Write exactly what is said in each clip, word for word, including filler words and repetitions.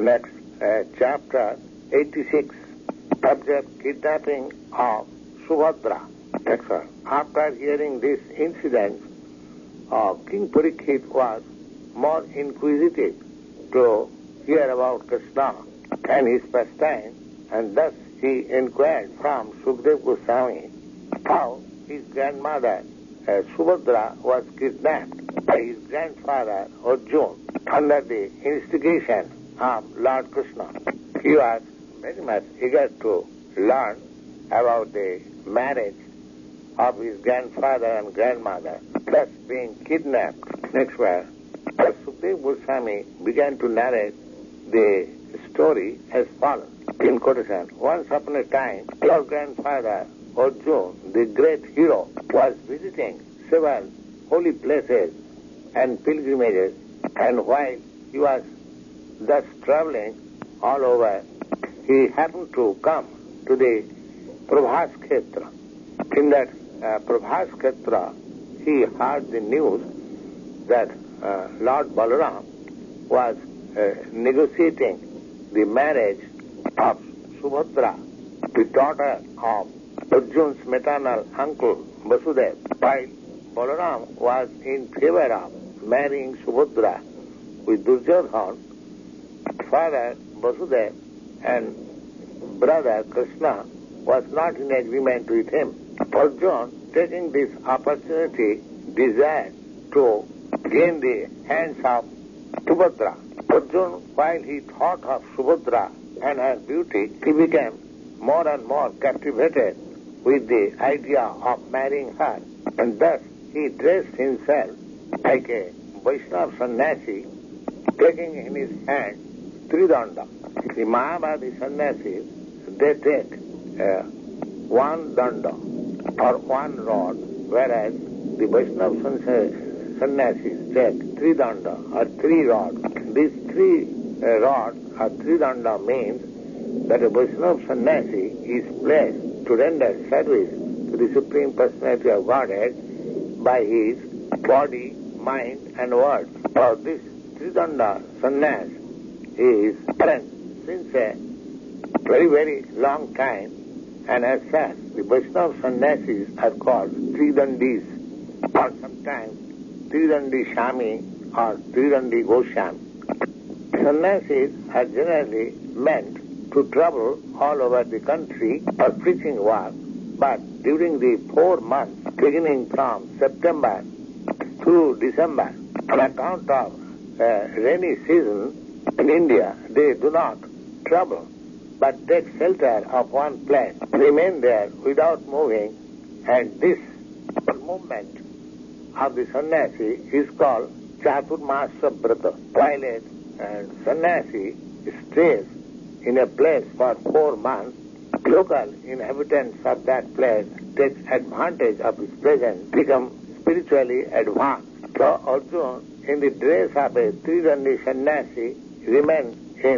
Next, uh, chapter eighty-six, subject kidnapping of Subhadra. Next one. After hearing this incident, uh, King Parikshit was more inquisitive to hear about Krishna and his pastime, and thus he inquired from Sukadeva Goswami how his grandmother uh, Subhadra was kidnapped by his grandfather Arjuna under the instigation of Lord Krishna. He was very much eager to learn about the marriage of his grandfather and grandmother, thus being kidnapped. Next verse, Sukadeva Goswami began to narrate the story as follows. In quotation, once upon a time, your grandfather Arjuna, the great hero, was visiting several holy places and pilgrimages, and while he was thus traveling all over, he happened to come to the Prabhas Kshetra. In that uh, Prabhas Kshetra, he heard the news that uh, Lord Balaram was uh, negotiating the marriage of Subhadra, the daughter of Arjuna's maternal uncle Vasudeva, while Balaram was in favor of marrying Subhadra with Duryodhana. Father Vasudeva and brother Krishna was not in agreement with him. Arjuna, taking this opportunity, desired to gain the hands of Subhadra. Arjuna, while he thought of Subhadra and her beauty, he became more and more captivated with the idea of marrying her, and thus he dressed himself like a Vaishnava sannyasi, taking in his hand Tridanda. The Mahabharati sannyasis, they take uh, one danda or one rod, whereas the Vaishnava sannyasis take three danda or three rods. These three uh, rods or three danda means that a Vaishnava sannyasi is placed to render service to the Supreme Personality of Godhead by his body, mind and words. So this Tridanda sannyas is present since a very, very long time, and as such, the Vaishnava sannyasis are called Tridandis, or sometimes Tridandi Shami or Tridandi Goswami. Sannyasis are generally meant to travel all over the country for preaching work, but during the four months beginning from September through December, on account of uh, rainy season in India, they do not travel, but take shelter of one place, remain there without moving, and this movement of the sannyasi is called Chaturmasya Vrata. While a uh, sannyasi stays in a place for four months, local inhabitants of that place take advantage of his presence, become spiritually advanced. So Arjuna, in the dress of a Tridandi sannyasi, remained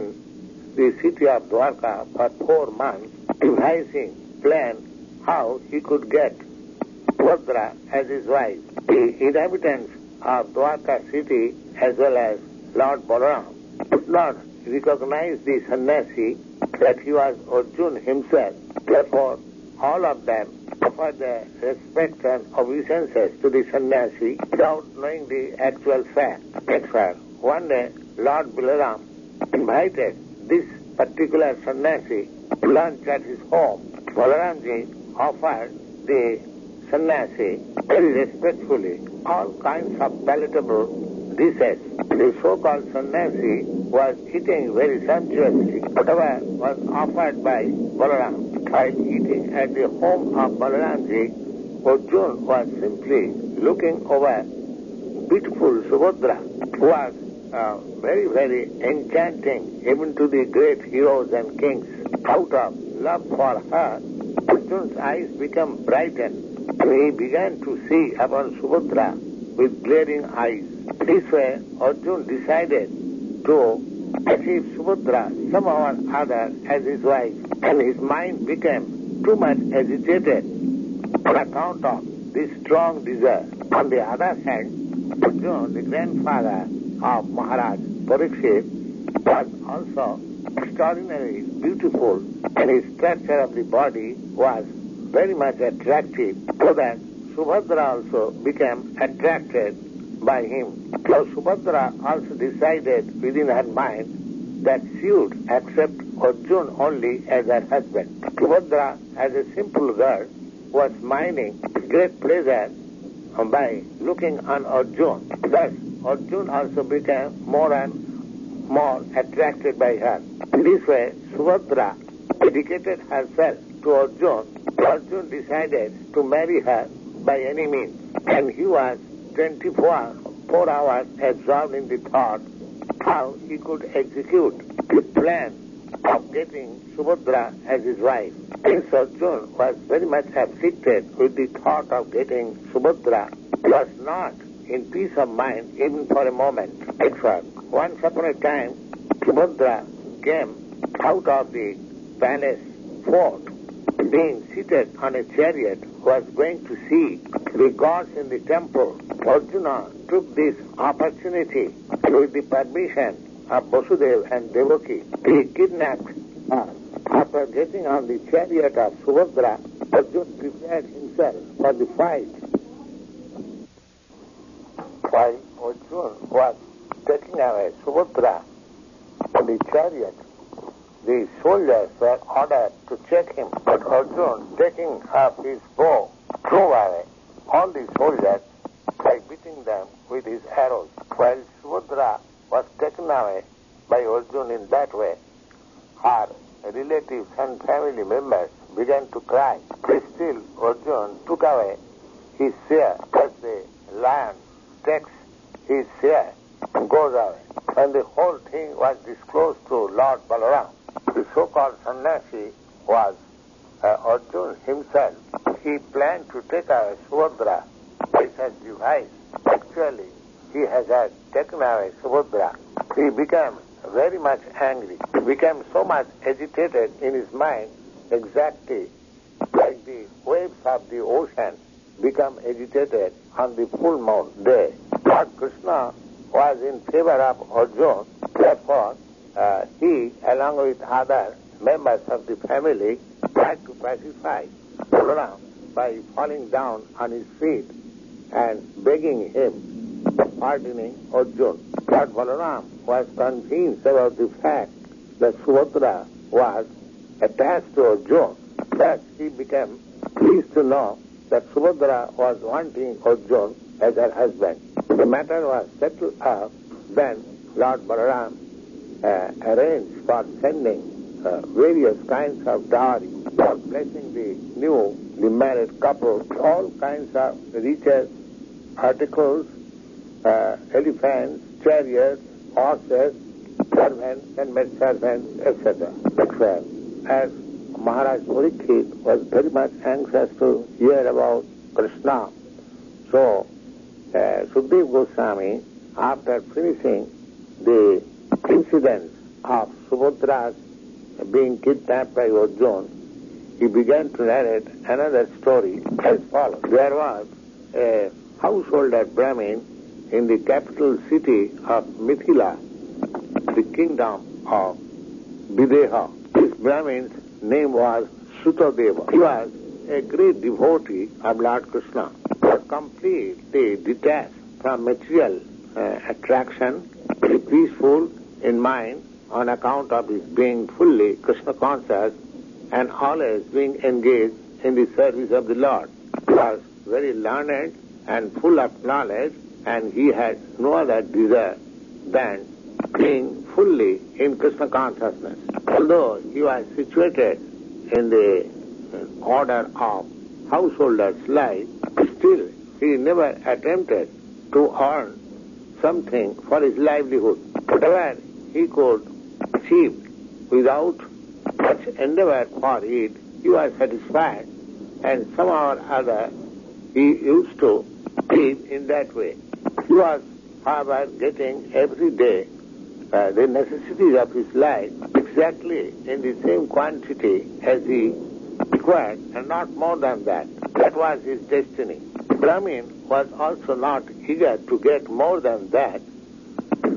in the city of Dwarka for four months, devising plan how he could get Subhadra as his wife. The inhabitants of Dwarka city as well as Lord Balaram did not recognize the sannyasi that he was Arjuna himself. Therefore, all of them offered their respect and obeisances to the sannyasi without knowing the actual fact. Next fact. One day, Lord Balaram invited this particular sannyasi to lunch at his home. Balaramji offered the sannyasi very respectfully all kinds of palatable dishes. The so-called sannyasi was eating very sumptuously whatever was offered by Balaram. While eating at the home of Balaramji, Arjuna was simply looking over beautiful Subhadra, who was uh, very, very enchanting even to the great heroes and kings. Out of love for her, Arjuna's eyes became brightened. He began to see upon Subhadra with glaring eyes. This way, Arjuna decided to achieve Subhadra somehow or other as his wife, and his mind became too much agitated on account of this strong desire. On the other hand, Arjuna, the grandfather of Maharaj Parikshit, was also extraordinarily beautiful, and his structure of the body was very much attractive, so that Subhadra also became attracted by him. So Subhadra also decided within her mind that she would accept Arjuna only as her husband. Subhadra, as a simple girl, was minding great pleasure by looking on Arjuna. Thus, Arjuna also became more and more attracted by her. In this way, Subhadra dedicated herself to Arjuna. Arjuna decided to marry her by any means, and he was twenty-four four hours absorbed in the thought how he could execute the plan of getting Subhadra as his wife. Prince Arjuna was very much afflicted with the thought of getting Subhadra. He was not in peace of mind even for a moment. In fact, once upon a time, Subhadra came out of the palace fort, being seated on a chariot, was going to see the gods in the temple. Arjuna took this opportunity with the permission of Vasudeva and Devaki. He kidnapped her. After getting on the chariot of Subhadra, Arjuna prepared himself for the fight. While Arjuna was taking away Subhadra on the chariot, the soldiers were ordered to check him, but Arjuna, taking up his bow, threw away all the soldiers by beating them with his arrows. While Subhadra was taken away by Arjuna in that way, her relatives and family members began to cry. Still, Arjuna took away his share, as the lion takes his share and goes away. And the whole thing was disclosed to Lord Balaram. The so-called sannyasi was uh, Arjuna himself. He planned to take away Subhadra by such device. Actually, he has had taken away Subhadra. He became very much angry. He became so much agitated in his mind, exactly like the waves of the ocean become agitated on the full moon day. Lord Krishna was in favor of Arjuna. Therefore, uh, he, along with other members of the family, tried to pacify Balaram by falling down on his feet and begging him for pardoning Arjuna. But Balaram was convinced about the fact that Subhadra was attached to Arjuna. Thus, he became pleased to know that Subhadra was wanting Arjuna as her husband. The matter was settled up. Then Lord Balaram uh, arranged for sending uh, various kinds of dowry, for blessing the newly married couple, all kinds of riches, articles, uh, elephants, chariots, horses, servants and maid servants, et cetera. As Maharaj Parikshit was very much anxious to hear about Krishna, so uh, Sukadeva Goswami, after finishing the incident of Subhadra's being kidnapped by Arjuna, he began to narrate another story as follows. There was a householder Brahmin in the capital city of Mithila, the kingdom of Videha. This Brahmin's name was Sutadeva. He was a great devotee of Lord Krishna, but completely detached from material uh, attraction, very peaceful in mind on account of his being fully Krishna conscious and always being engaged in the service of the Lord. He was very learned and full of knowledge, and he had no other desire than being fully in Krishna consciousness. Although he was situated in the order of householder's life, still he never attempted to earn something for his livelihood. Whatever he could achieve without much endeavor for it, he was satisfied, and somehow or other he used to live in that way. He was, however, getting every day uh, the necessities of his life exactly in the same quantity as he required, and not more than that. That was his destiny. Brahmin was also not eager to get more than that. Thus,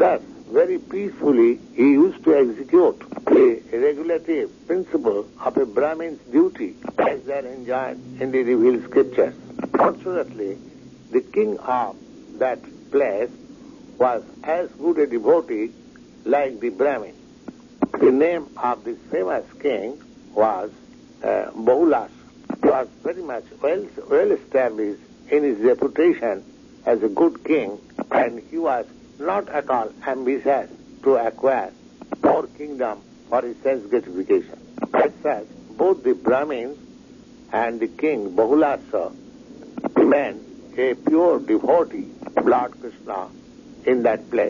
very peacefully he used to execute the regulative principle of a Brahmin's duty as they are enjoined in the revealed scriptures. Fortunately, the king of that place was as good a devotee like the Brahmin. The name of this famous king was uh, Bahulas. He was very much well, well established in his reputation as a good king, and he was not at all ambitious to acquire more kingdom for his sense gratification. As such, both the Brahmins and the king Bahulasa remained a pure devotee of Lord Krishna in that place.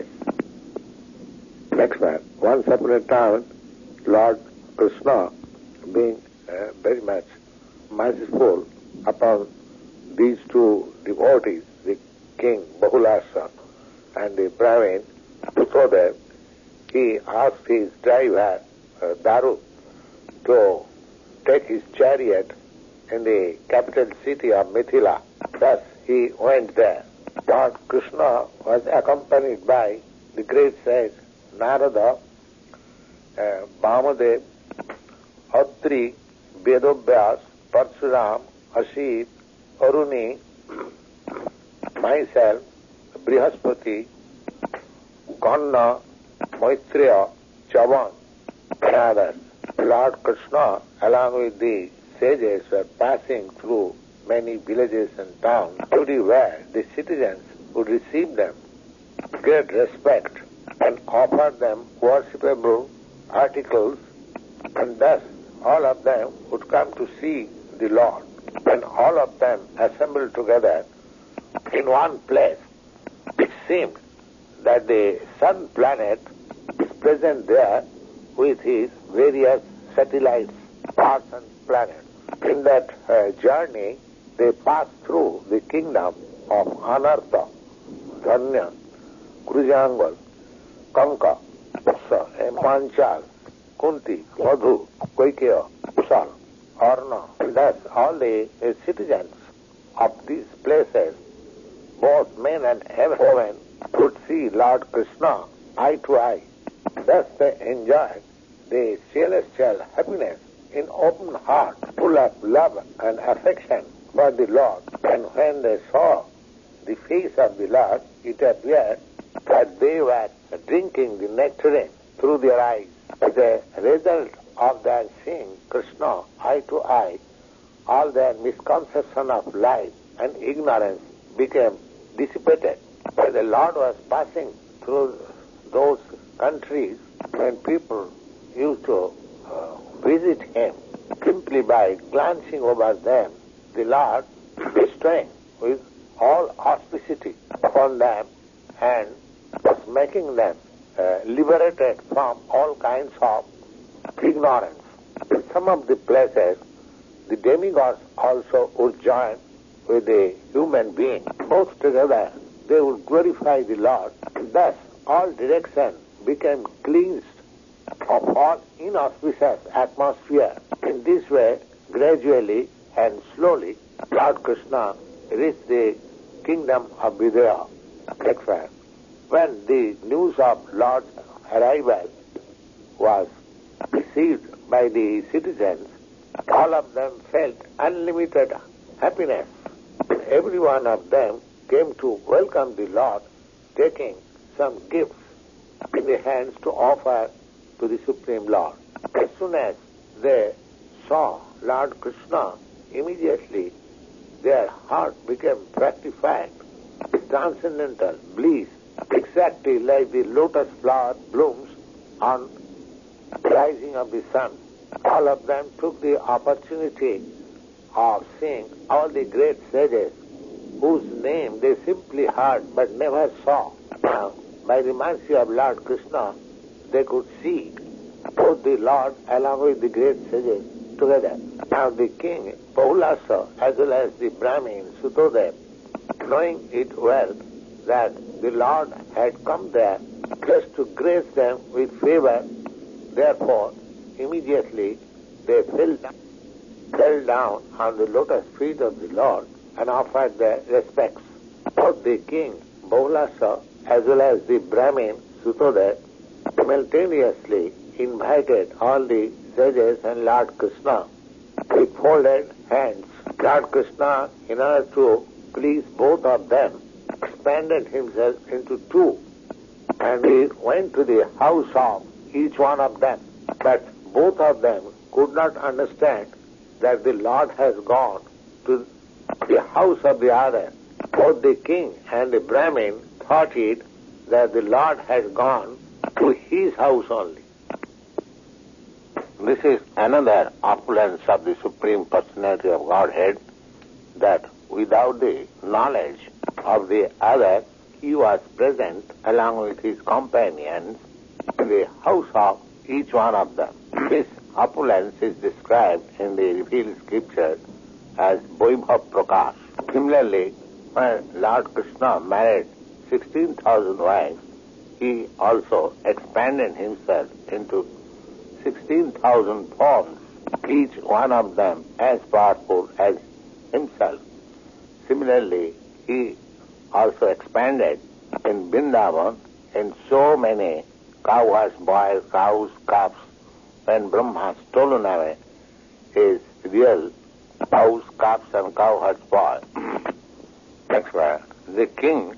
Next one. Once upon a time, Lord Krishna, being uh, very much merciful upon these two devotees, the king Bahulasa and the Brahmin, so that he asked his driver, uh, Daru, to take his chariot in the capital city of Mithila. Thus he went there. Lord Krishna was accompanied by the great sage Narada, uh, Bhamadev, Atri, Vedovyas, Parshuram, Ashit, Aruni, myself, Brihaspati, Kanna, Maitreya, Chavan, and others. Lord Krishna, along with the sages, were passing through many villages and towns, everywhere the citizens would receive them with great respect and offer them worshipable articles, and thus all of them would come to see the Lord. And all of them assembled together in one place. It seemed that the sun planet is present there with his various satellites, stars and planets. In that uh, journey, they passed through the kingdom of Anartha, Dhanya, Krujangal, Kanka, Vasa, Panchal, Kunti, Madhu, Koikeya, Kusal, Arna. Thus, all the uh, citizens of these places, both men and women, could see Lord Krishna eye to eye. Thus they enjoyed the celestial happiness in open heart, full of love and affection for the Lord. And when they saw the face of the Lord, it appeared that they were drinking the nectarine through their eyes. As a result of their seeing Krishna eye to eye, all their misconception of life and ignorance became dissipated. When the Lord was passing through those countries, when people used to uh, visit him, simply by glancing over them, the Lord bestowing with all auspicity upon them and was making them uh, liberated from all kinds of ignorance. In some of the places, the demigods also would join with the human being. Both together, they would glorify the Lord. Thus, all direction became cleansed of all inauspicious atmosphere. In this way, gradually and slowly, Lord Krishna reached the kingdom of Vidya. Next one. When the news of Lord's arrival was received by the citizens, all of them felt unlimited happiness. Every one of them came to welcome the Lord, taking some gifts in the hands to offer to the Supreme Lord. As soon as they saw Lord Krishna, immediately their heart became fructified with transcendental bliss, exactly like the lotus flower blooms on the rising of the sun. All of them took the opportunity of seeing all the great sages whose name they simply heard but never saw. Now, by the mercy of Lord Krishna, they could see both the Lord along with the great sages together. Now the king, Bahulasa, as well as the Brahmin, Sutodev, knowing it well that the Lord had come there just to grace them with favor, therefore, immediately they fell down, fell down on the lotus feet of the Lord and offered their respects. Both the king, Bahulasa, as well as the Brahmin, Sutoda simultaneously invited all the sages and Lord Krishna with folded hands. Lord Krishna, in order to please both of them, expanded himself into two, and he went to the house of each one of them. But both of them could not understand that the Lord has gone to the house of the other. Both the king and the Brahmin thought it that the Lord has gone to his house only. This is another opulence of the Supreme Personality of Godhead, that without the knowledge of the other, he was present along with his companions in the house of each one of them. This opulence is described in the revealed scripture as Vaibhav Prakash. Similarly, when Lord Krishna married sixteen thousand wives, he also expanded himself into sixteen thousand forms, each one of them as powerful as himself. Similarly, he also expanded in Vrindavan in so many cowherds, boys, cows, calves, when Brahma stolen away his real cows, calves and cowherds boy. That's why the king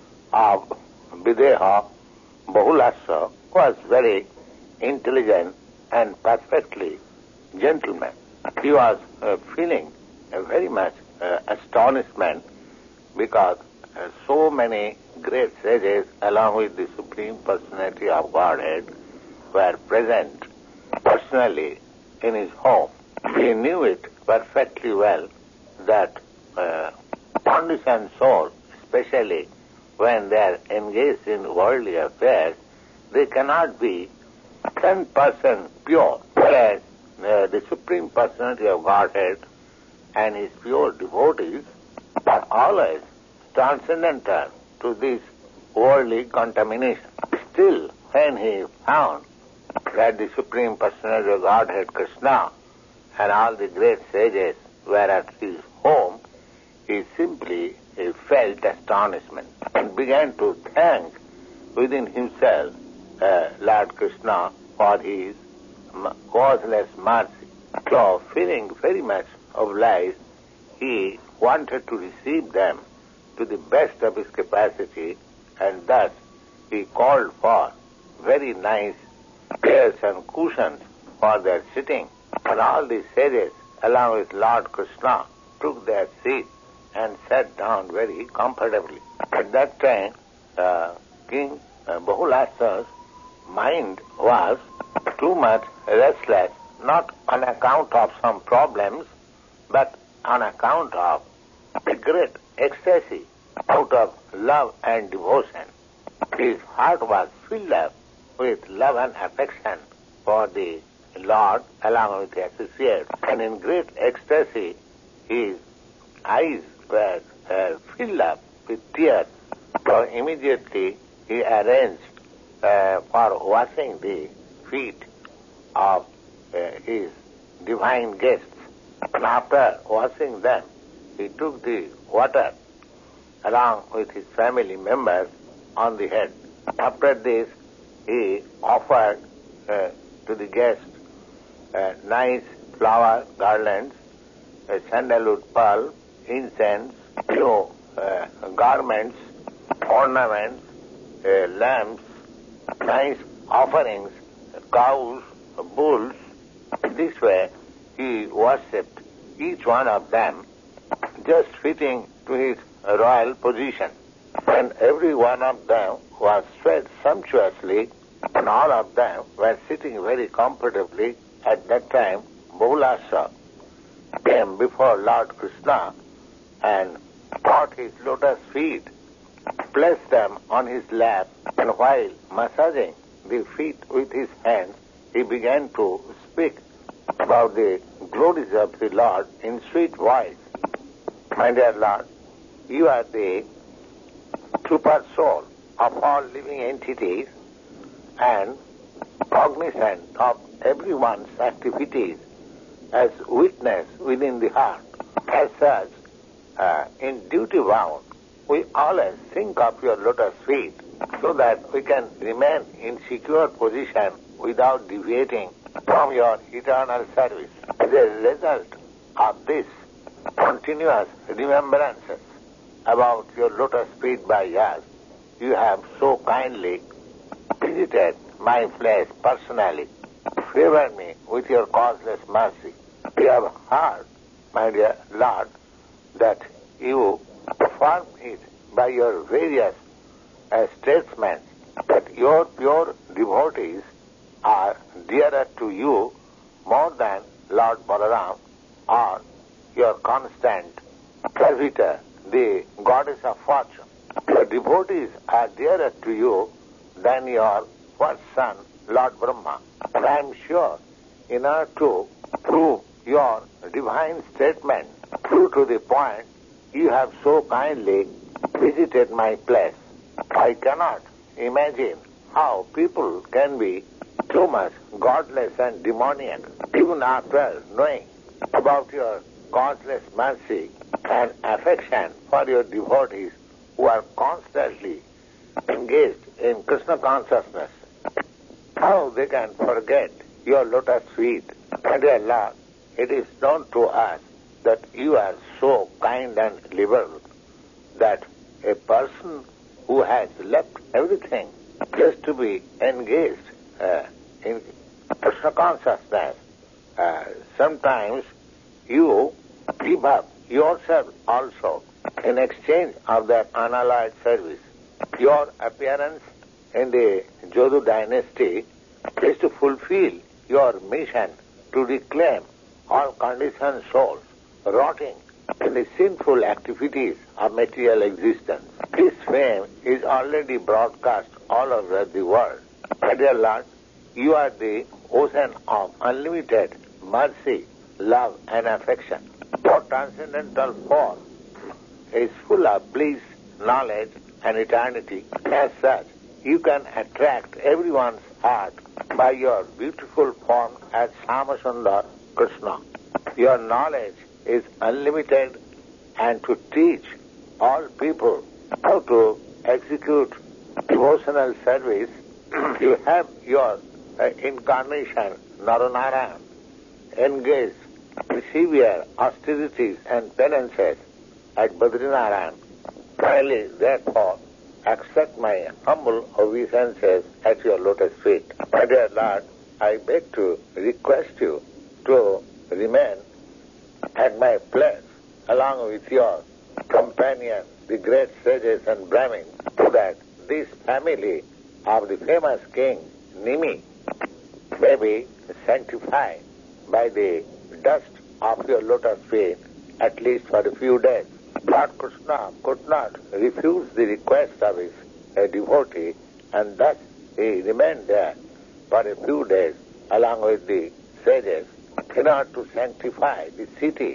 of Videha, Bahulasa, was very intelligent and perfectly gentleman. He was uh, feeling uh, very much uh, astonishment because uh, so many great sages along with the Supreme Personality of Godhead were present personally in his home. He knew it perfectly well that uh, conditioned soul, especially when they are engaged in worldly affairs, they cannot be ten percent pure, whereas uh, the Supreme Personality of Godhead and his pure devotees are always transcendental to this worldly contamination. Still, when he found that the Supreme Personality of Godhead, Krishna, and all the great sages were at his home, he simply he felt astonishment and began to thank within himself uh, Lord Krishna for his causeless mercy. So, feeling very much obliged, he wanted to receive them to the best of his capacity, and thus he called for very nice chairs and cushions for their sitting. And all the sages, along with Lord Krishna, took their seat and sat down very comfortably. At that time, uh, King uh, Bahulasa's mind was too much restless, not on account of some problems, but on account of a great ecstasy out of love and devotion. His heart was filled up with love and affection for the Lord along with the associates, and in great ecstasy his eyes were uh, filled up with tears. So immediately he arranged uh, for washing the feet of uh, his divine guests. And after washing them, he took the water along with his family members on the head. After this, he offered uh, to the guests uh, nice flower garlands, uh, sandalwood pearl, incense, few uh, garments, ornaments, uh, lamps, nice offerings, cows, bulls. This way, he worshipped each one of them, just fitting to his royal position. And every one of them was fed sumptuously, and all of them were sitting very comfortably. At that time, Bahulasa came before Lord Krishna and caught his lotus feet, placed them on his lap, and while massaging the feet with his hands, he began to speak about the glories of the Lord in sweet voice. My dear Lord, you are the super soul of all living entities and cognizant of everyone's activities as witness within the heart. As such, uh, in duty bound, we always think of your lotus feet so that we can remain in secure position without deviating from your eternal service. As a result of this continuous remembrances about your lotus feet by us, you have so kindly visited my flesh personally, favored me with your causeless mercy. We have heard, my dear Lord, that you perform it by your various uh, statesmen, that your pure devotees are dearer to you more than Lord Balaram or your constant servitor, the goddess of fortune. Your devotees are dearer to you than your first son, Lord Brahma. And I am sure, in order to prove your divine statement true to the point, you have so kindly visited my place. I cannot imagine how people can be too much godless and demoniac, even after knowing about your causeless mercy and affection for your devotees who are constantly engaged in Krishna consciousness. How they can forget your lotus feet. My dear Lord, it is known to us that you are so kind and liberal that a person who has left everything just to be engaged uh, in Krishna consciousness, uh, sometimes you give up yourself also in exchange of that unalloyed service. Your appearance in the Jodu dynasty is to fulfill your mission to reclaim all conditioned souls rotting in the sinful activities of material existence. This fame is already broadcast all over the world. My dear Lord, you are the ocean of unlimited mercy, love and affection. Your transcendental form is full of bliss, knowledge and eternity. As such, you can attract everyone's heart by your beautiful form as Samasundar Krishna. Your knowledge is unlimited, and to teach all people how to execute devotional service, you have your uh, incarnation, Naranarayan, engaged in severe austerities and penances at Badrinarayan. Finally, therefore, accept my humble obeisances at your lotus feet. My dear Lord, I beg to request you to remain at my place along with your companion, the great sages and Brahmins, so that this family of the famous king Nimi may be sanctified by the dust of your lotus feet at least for a few days. Lord Krishna could not refuse the request of his uh, devotee, and thus he remained there for a few days along with the sages in order to sanctify the city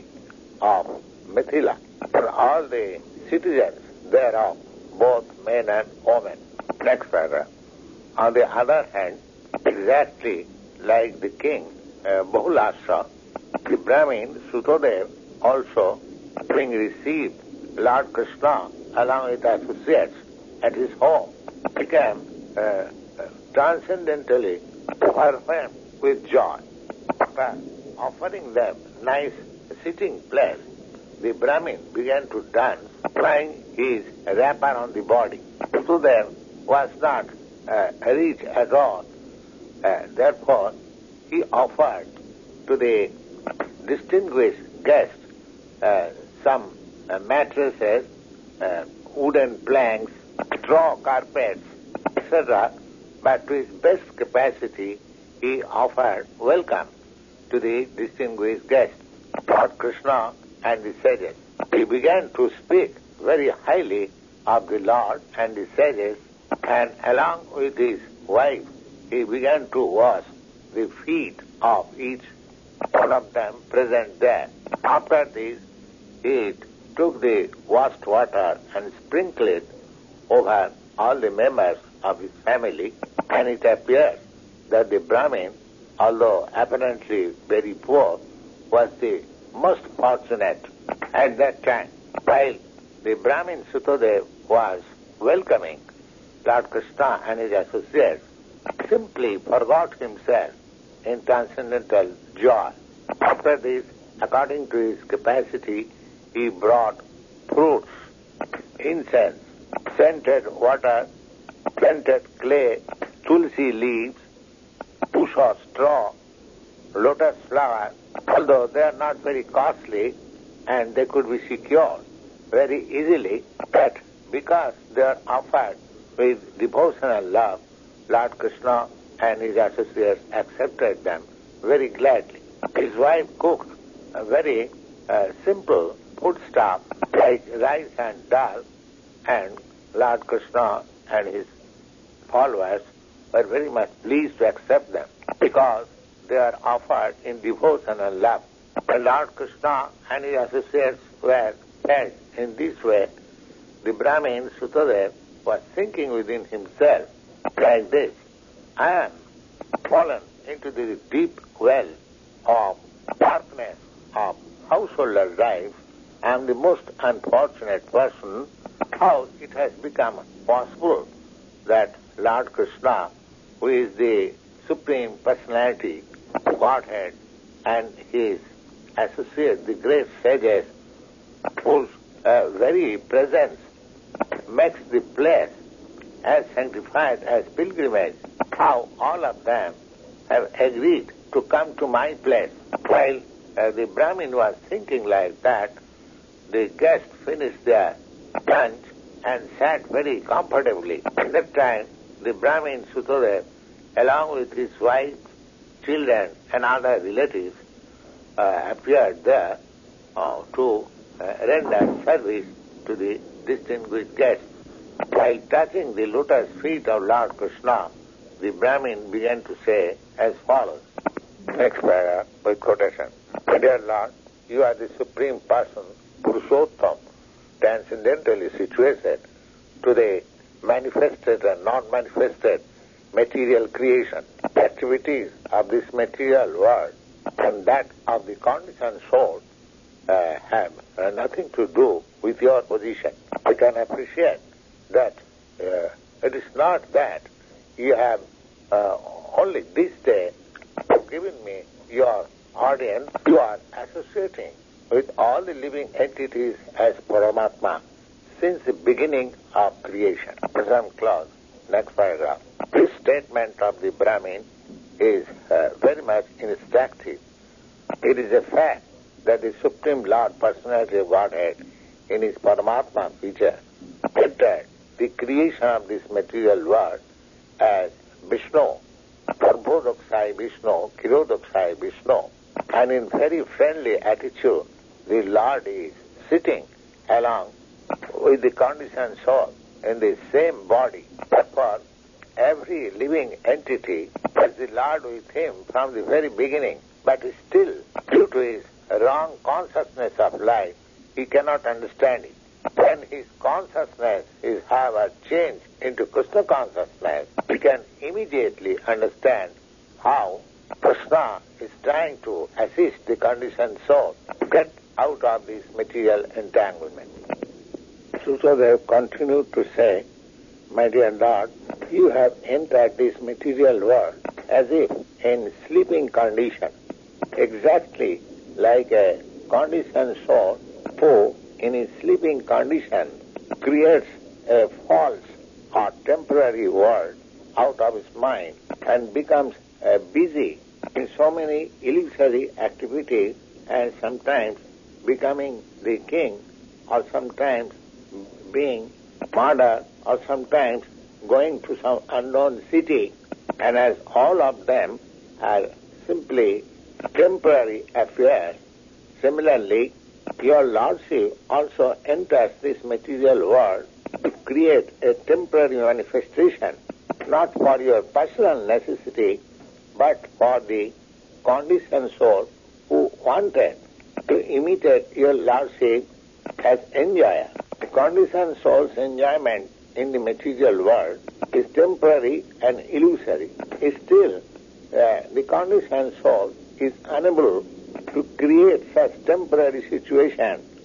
of Mithila for all the citizens thereof, both men and women. Next paragraph. On the other hand, exactly like the king uh, Bahulasha, the Brahmin Sutodev also, having received Lord Krishna along with associates at his home, became uh, uh, transcendentally overwhelmed with joy. After offering them nice sitting place, the Brahmin began to dance, trying his wrapper on the body. Sutodev was not uh, rich at all. Uh, therefore, he offered to the distinguished guest uh, some uh, mattresses, uh, wooden planks, straw carpets, et cetera. But to his best capacity, he offered welcome to the distinguished guest, Lord Krishna and the sages. He began to speak very highly of the Lord and the sages, and along with his wife, he began to wash the feet of each one of them present there. After this, he took the washed water and sprinkled it over all the members of his family, and it appears that the Brahmin, although apparently very poor, was the most fortunate at that time. While the Brahmin Sutadev was welcoming Lord Krishna and his associates, simply forgot himself in transcendental joy. After this, according to his capacity, he brought fruits, incense, scented water, scented clay, tulsi leaves, bush or straw, lotus flower, although they are not very costly and they could be secured very easily, but because they are offered with devotional love, Lord Krishna and his associates accepted them very gladly. His wife cooked a very uh, simple foodstuff like rice and dal, and Lord Krishna and his followers were very much pleased to accept them because they are offered in devotional love. And Lord Krishna and his associates were fed in this way. The Brahmin Sutadev was thinking within himself like this: I am fallen into the deep well of darkness of householder life. I am the most unfortunate person. How it has become possible that Lord Krishna, who is the Supreme Personality, Godhead, and his associates, the great sages, whose uh, very presence makes the place as sanctified as pilgrimage, how all of them have agreed to come to my place. While uh, the Brahmin was thinking like that, the guests finished their lunch and sat very comfortably. At that time, the Brahmin Sutadev, along with his wife, children, and other relatives, uh, appeared there uh, to uh, render service to the distinguished guests. While touching the lotus feet of Lord Krishna, the Brahmin began to say as follows. Next paragraph with quotation. Dear Lord, you are the Supreme Person, Purushottam, transcendentally situated to the manifested and non-manifested material creation. The activities of this material world and that of the conditioned soul uh, have uh, nothing to do with your position. I can appreciate that uh, it is not that you have uh, only this day given me your audience. You are associating with all the living entities as Paramatma since the beginning of creation. Present clause, next paragraph. This statement of the Brahmin is uh, very much instructive. It is a fact that the Supreme Lord Personality of Godhead in his Paramatma feature entered the creation of this material world as Vishnu, Garbhodaksai Vishnu, Kirodaksai Vishnu, and in very friendly attitude the Lord is sitting along with the conditioned soul in the same body. Therefore, every living entity has the Lord with him from the very beginning, but still, due to his wrong consciousness of life, he cannot understand it. When his consciousness is, however, changed into Krishna consciousness, he can immediately understand how Krishna is trying to assist the conditioned soul to get out of this material entanglement. Sutadev continued to say, my dear Lord, you have entered this material world as if in sleeping condition, exactly like a conditioned soul who, in his sleeping condition, creates a false or temporary world out of his mind and becomes uh, busy in so many illusory activities and sometimes becoming the king or sometimes being murdered or sometimes going to some unknown city, and as all of them are simply temporary affairs, similarly your Lordship also enters this material world to create a temporary manifestation, not for your personal necessity, but for the conditioned soul who wanted to imitate your Lordship as enjoyer. The conditioned soul's enjoyment in the material world is temporary and illusory. Still, uh, the conditioned soul is unable to create such temporary situation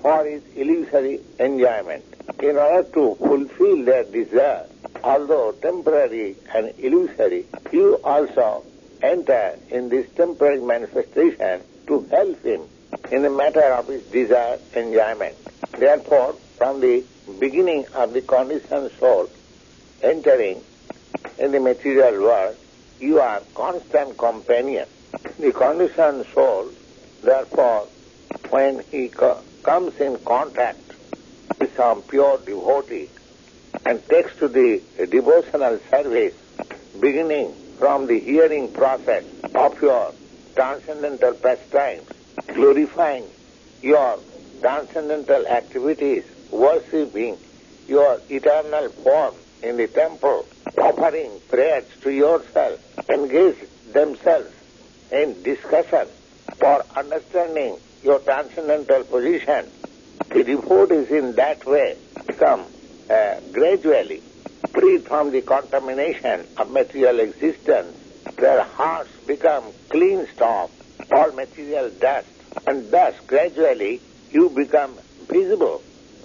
for his illusory enjoyment. In order to fulfill their desire, although temporary and illusory, you also enter in this temporary manifestation to help him in the matter of his desire enjoyment. Therefore, from the beginning of the conditioned soul entering in the material world, you are constant companion. The conditioned soul, therefore, when he co- comes in contact with some pure devotee and takes to the devotional service, beginning from the hearing process of your transcendental pastimes, glorifying your transcendental activities, worshipping your eternal form in the temple, offering prayers to yourself, engage themselves in discussion for understanding your transcendental position. The devotees in that way become uh, gradually freed from the contamination of material existence. Their hearts become cleansed of all material dust, and thus gradually you become visible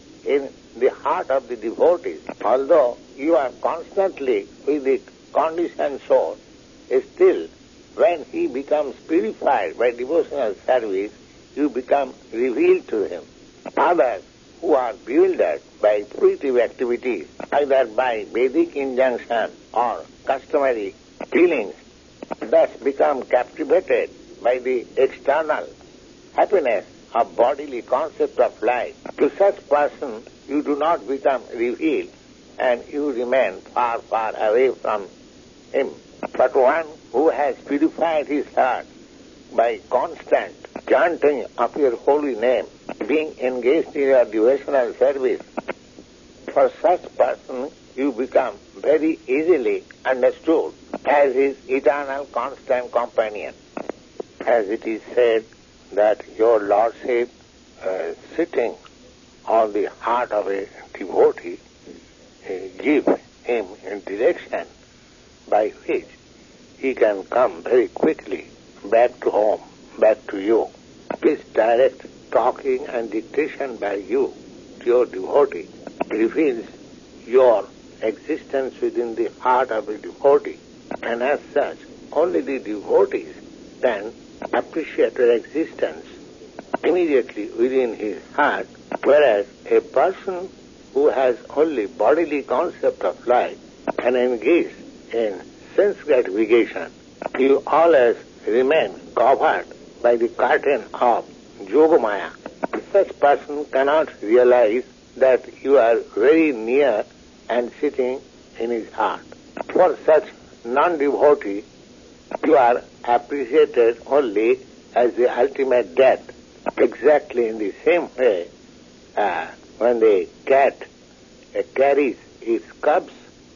in the heart of the devotees. Although you are constantly with the conditioned soul, still when he becomes purified by devotional service, you become revealed to him. Others who are bewildered by fruitive activities, either by Vedic injunction or customary feelings, thus become captivated by the external happiness of bodily concept of life. To such person, you do not become revealed and you remain far, far away from him. But one who has purified his heart by constant chanting of your holy name, being engaged in your devotional service, for such person you become very easily understood as his eternal constant companion. As it is said that your Lordship uh, sitting on the heart of a devotee uh, give him a direction by which he can come very quickly back to home, back to you. This direct talking and dictation by you to your devotee reveals your existence within the heart of a devotee, and as such, only the devotees can appreciate your existence immediately within his heart, whereas a person who has only bodily concept of life and engaged in sense gratification, you always remain covered by the curtain of Yogamaya. Such person cannot realize that you are very near and sitting in his heart. For such non-devotee, you are appreciated only as the ultimate death. Exactly in the same way, uh, when the cat uh, carries its cubs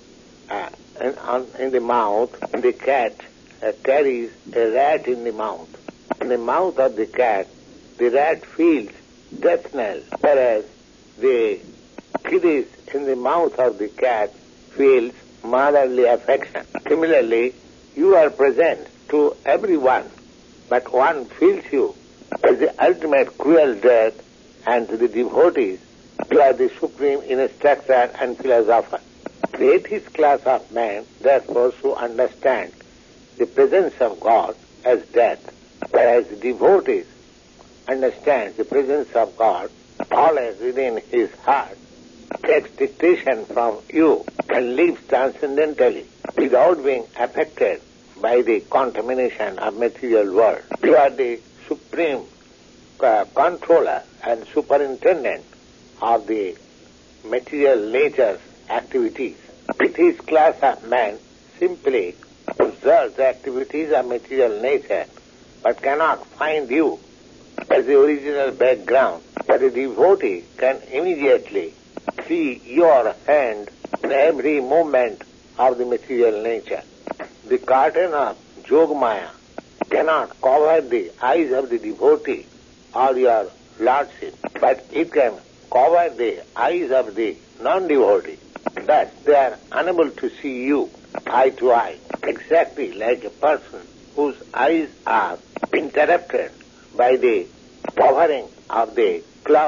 uh, in, on, in the mouth, the cat uh, carries a rat in the mouth. In the mouth of the cat, the rat feels death knell, whereas the kiddies in the mouth of the cat feels motherly affection. Similarly, you are present to everyone, but one feels you as the ultimate cruel death, and to the devotees, you are the supreme instructor and philosopher. The atheist class of man, therefore, should understand the presence of God as death, whereas the devotees understand the presence of God always within his heart, takes dictation from you, and lives transcendentally without being affected by the contamination of material world. You are the supreme uh, controller and superintendent of the material nature's activities. With his class of man simply observes the activities of material nature, but cannot find you as the original background. But a devotee can immediately see your hand in every movement of the material nature. The curtain of Yogamaya cannot cover the eyes of the devotee or your lordship, but it can cover the eyes of the non-devotee. Thus, they are unable to see you eye to eye, exactly like a person whose eyes are interrupted by the covering of the cloud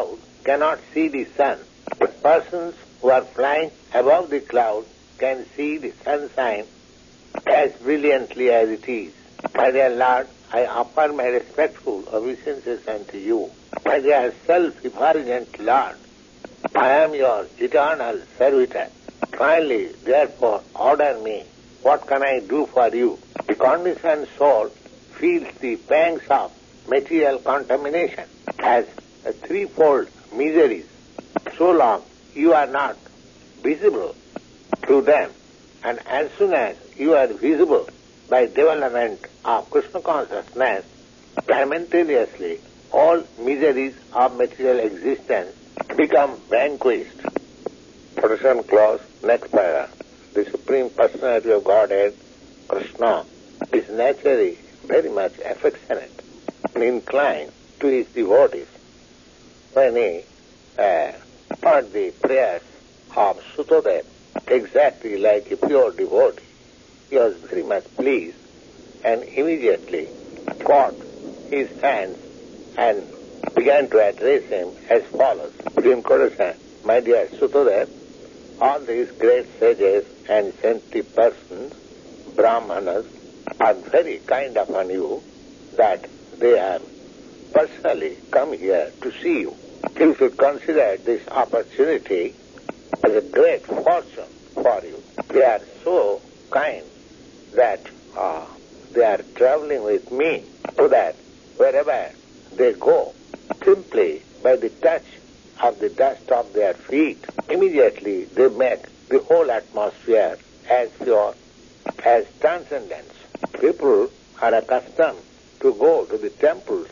cannot see the sun. But persons who are flying above the cloud can see the sunshine as brilliantly as it is. My dear Lord, I offer my respectful obeisances unto you. My dear self-effulgent Lord, I am your eternal servitor. Finally, therefore, order me. What can I do for you? The conditioned soul feels the pangs of material contamination as a threefold miseries. So long you are not visible to them, and as soon as you are visible by development of Krishna consciousness, simultaneously all miseries of material existence become vanquished. Quotation close. Next para. The Supreme Personality of Godhead, Krishna, is naturally very much affectionate and inclined to his devotees. When he uh, heard the prayers of Sutodeva, exactly like a pure devotee, he was very much pleased and immediately caught his hands and began to address him as follows. In quotation, my dear Sutodeva, all these great sages and saintly persons, Brahmanas, are very kind upon you that they have personally come here to see you. You should consider this opportunity as a great fortune for you. They are so kind that uh, they are traveling with me so that wherever they go, simply by the touch of the dust of their feet, immediately they make the whole atmosphere as pure as transcendence. People are accustomed to go to the temples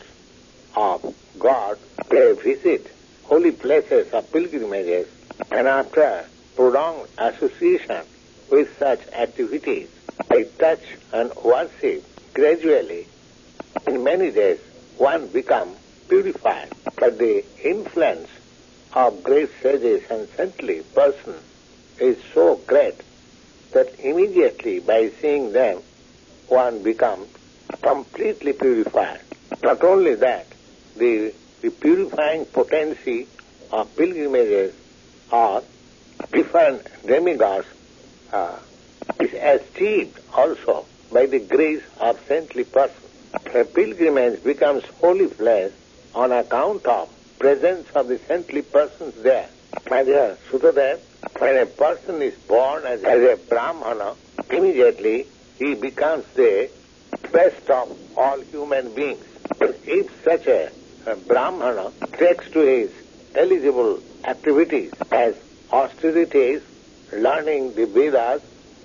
of God. They visit holy places of pilgrimages, and after prolonged association with such activities, by touch and worship, gradually, in many days, one becomes purified. But the influence of great sages and saintly persons is so great that immediately by seeing them, one becomes completely purified. Not only that, the, the purifying potency of pilgrimages or different demigods uh, is achieved also by the grace of saintly persons. A pilgrimage becomes holy place on account of presence of the saintly persons there. My dear Sutodeva, when a person is born as, as a Brahmana, immediately he becomes the best of all human beings. If such a, a Brahmana takes to his eligible activities as austerities, learning the Vedas,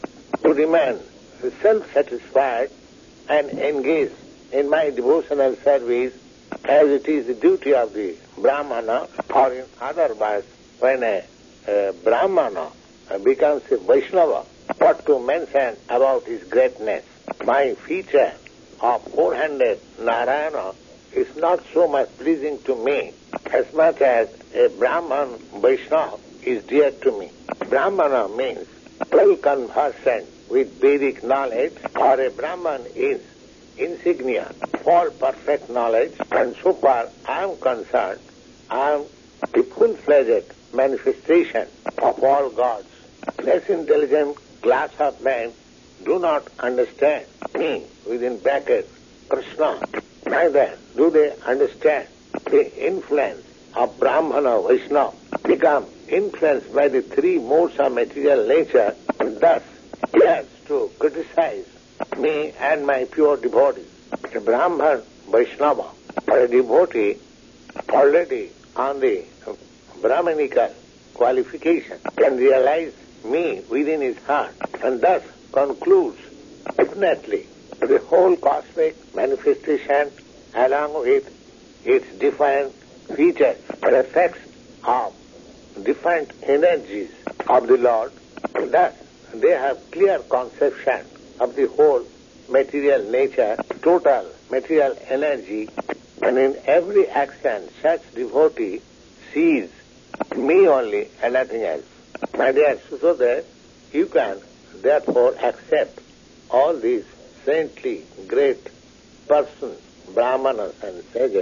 to remain self-satisfied and engage in my devotional service as it is the duty of the Brahmana, or in other words, when a, a Brahmana becomes a Vaishnava, what to mention about his greatness? My feature of four-handed Narayana is not so much pleasing to me as much as a Brahman Vaishnava is dear to me. Brahmana means well conversant with Vedic knowledge, or a Brahman is insignia for perfect knowledge, and so far I am concerned, I am the full-fledged manifestation of all gods. Less intelligent class of men do not understand me, within brackets, Krishna. Neither do they understand the influence of Brahmana Vaishnava, become influenced by the three modes of material nature, and thus he has to criticize me and my pure devotees. A Brahman Vaishnava, or a devotee already on the Brahmanical qualification, can realize me within his heart, and thus concludes definitely the whole cosmic manifestation along with its different features and effects of different energies of the Lord. Thus they have clear conception of the whole material nature, total material energy, and in every action such devotee sees me only and nothing else. My dear Sutodeva, you can therefore accept all these saintly great persons, Brahmanas and sages,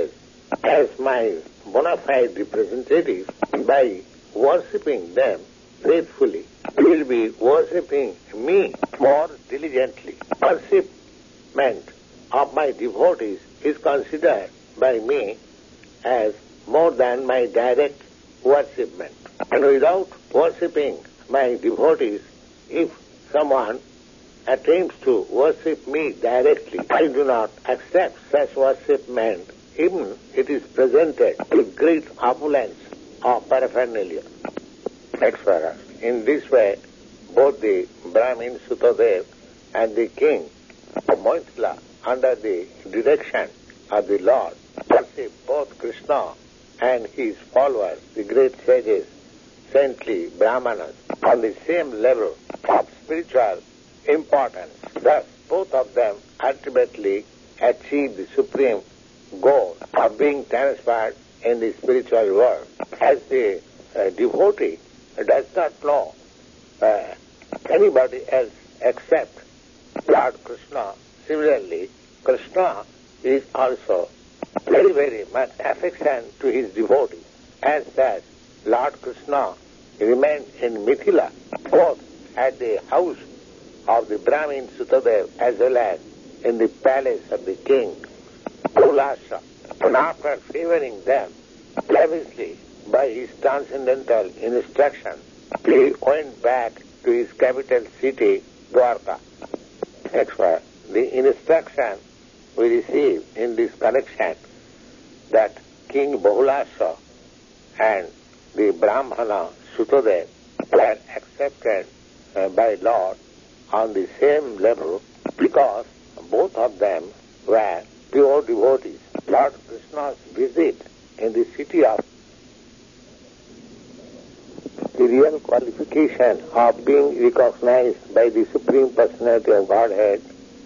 as my bona fide representative by worshipping them faithfully, will be worshipping me more diligently. Worshipment of my devotees is considered by me as more than my direct worshipment. And without worshipping my devotees, if someone attempts to worship me directly, I do not accept such worshipment, even it is presented with great opulence of paraphernalia. Extra. In this way, both the Brahmin Sutadev and the king of Moithila, under the direction of the Lord, worship both Krishna and his followers, the great sages, saintly Brahmanas, on the same level of spiritual importance. Thus, both of them ultimately achieve the supreme goal of being transferred in the spiritual world. As the uh, devotee does not know uh, anybody else except Lord Krishna, similarly, Krishna is also very, very much affection to his devotees. As such, Lord Krishna remained in Mithila, both at the house of the Brahmin Sutadev as well as in the palace of the king Bahulasa. And after favoring them lavishly by his transcendental instruction, he went back to his capital city, Dwarka. Next one, the instruction we receive in this connection that King Bahulasa and the Brahmana Sutadev were accepted uh, by Lord on the same level because both of them were pure devotees. Lord Krishna's visit in the city of the real qualification of being recognized by the Supreme Personality of Godhead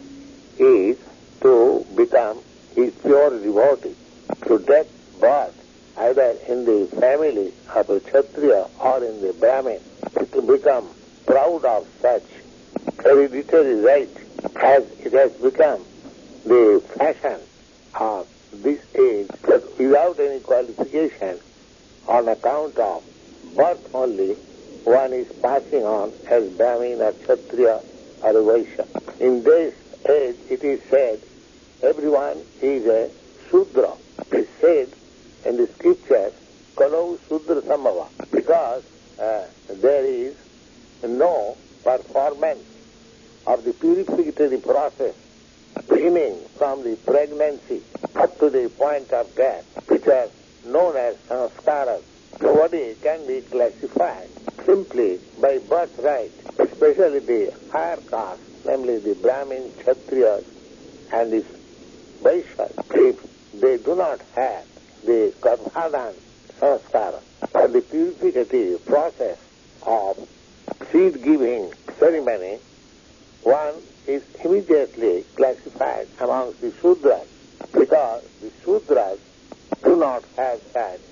is to become his pure devotee, to take birth either in the family of a Kshatriya or in the Brahmin, to become proud of such hereditary right as it has become the fashion of this age, that without any qualification on account of birth only, one is passing on as Brahmin or Kshatriya or a Vaishya. In this age, it is said everyone is a Shudra. It is said in the scriptures, Kalau Shudra Samava, because uh, there is no performance of the purificatory process beginning from the pregnancy up to the point of death, which are known as sanskaras. Nobody can be classified simply by birthright, especially the higher caste, namely the Brahmin, Kshatriyas, and the Vaishyas. If they do not have the Garbhadan sanskara, or the purificatory process of seed-giving ceremony, one is immediately classified amongst the Sudras, because the Sudras do not have such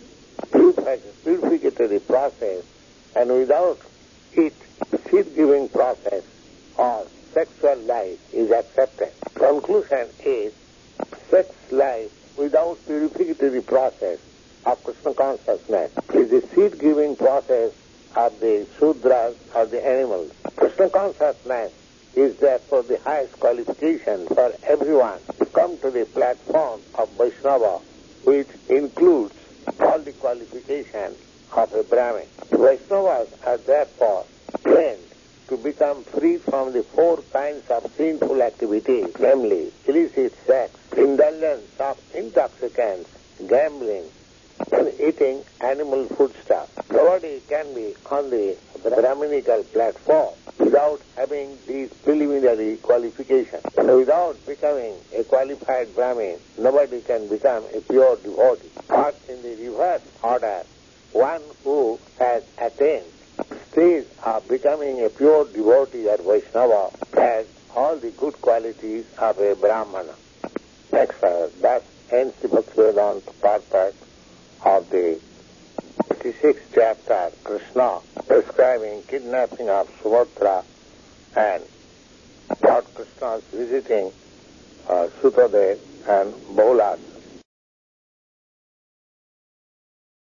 purificatory process, and without it, seed-giving process or sexual life is accepted. Conclusion is, sex life without purificatory process of Krishna consciousness is the seed-giving process of the Sudras or the animals. Krishna consciousness is therefore the highest qualification for everyone to come to the platform of Vaishnava, which includes all the qualifications of a Brahmin. Vaishnavas are therefore trained to become free from the four kinds of sinful activities, namely illicit sex, indulgence of intoxicants, gambling, and eating animal foodstuff. Nobody can be on the Brahminical platform without having these preliminary qualifications. And without becoming a qualified Brahmin, nobody can become a pure devotee. But in the reverse order, one who has attained stage of becoming a pure devotee or Vaishnava has all the good qualities of a Brahmana. Next verse. Thus ends the Bhaktivedanta purport of the fifty-sixth chapter, Krishna prescribing kidnapping of Subhadra and Lord Krishna's visiting uh, Sutadev and Bahulasa.